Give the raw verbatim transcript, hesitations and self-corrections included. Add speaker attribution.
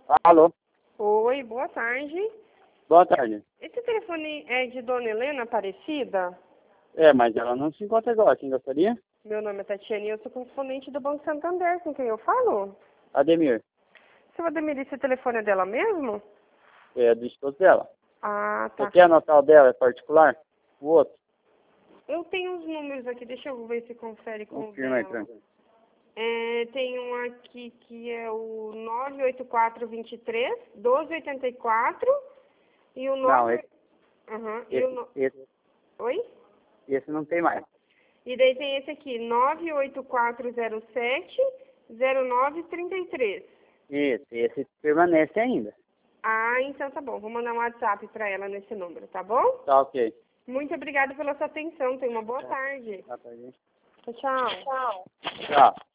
Speaker 1: Alô?
Speaker 2: Oi, boa tarde.
Speaker 1: Boa tarde.
Speaker 2: Esse telefone é de Dona Helena Aparecida?
Speaker 1: É, mas ela não se encontra agora. Quem gostaria?
Speaker 2: Meu nome é Tatiane e eu sou correspondente do Banco Santander, com quem eu falo?
Speaker 1: Ademir.
Speaker 2: Seu Ademir, esse telefone é dela mesmo?
Speaker 1: É do esposo dela.
Speaker 2: Ah,
Speaker 1: Você
Speaker 2: tá.
Speaker 1: quer anotar o dela? É particular? O outro?
Speaker 2: Eu tenho os números aqui, deixa eu ver se confere com o
Speaker 1: Confirma aí,
Speaker 2: dela.
Speaker 1: Fran.
Speaker 2: É, tem um aqui que é o nove oito quatro dois três, doze oitenta e quatro e o
Speaker 1: Não,
Speaker 2: nove...
Speaker 1: esse,
Speaker 2: Uhum, e o
Speaker 1: esse,
Speaker 2: no...
Speaker 1: esse,
Speaker 2: Oi?
Speaker 1: esse não tem mais.
Speaker 2: E daí tem esse aqui, nove oito quatro zero sete, zero nove três três.
Speaker 1: Esse, esse permanece ainda.
Speaker 2: Ah, então tá bom. Vou mandar um WhatsApp pra ela nesse número, tá bom?
Speaker 1: Tá ok.
Speaker 2: Muito obrigada pela sua atenção. Tenha uma boa
Speaker 1: É.
Speaker 2: tarde.
Speaker 1: Tá, tá, gente.
Speaker 2: Tchau, tchau.
Speaker 1: Tchau.